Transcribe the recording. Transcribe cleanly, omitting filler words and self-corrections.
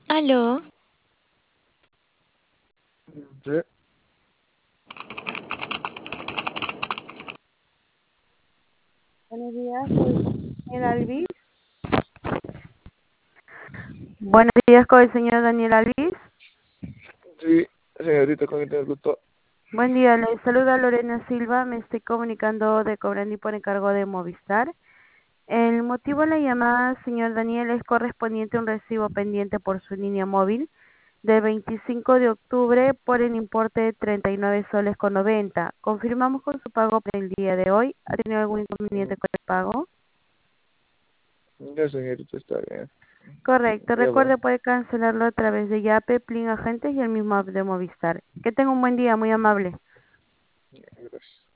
Aló, Sí, Buenos días, con el señor Alvis. Buenos días con el señor Daniel Alvis. sí, señorita, con quien tengo el gusto. Buen día, le saluda Lorena Silva. Me estoy comunicando de Cobrani por encargo de Movistar. El motivo de la llamada, señor Daniel, es correspondiente a un recibo pendiente por su línea móvil del 25 de octubre por el importe de 39 soles con 90. Confirmamos con su pago para el día de hoy. ¿Ha tenido algún Mm, inconveniente con el pago? Ya, señorita, está bien. Correcto, Ya va. recuerde puede cancelarlo a través de Yape, Plin Agentes y el mismo app de Movistar. Que tenga un buen día, muy amable. Gracias.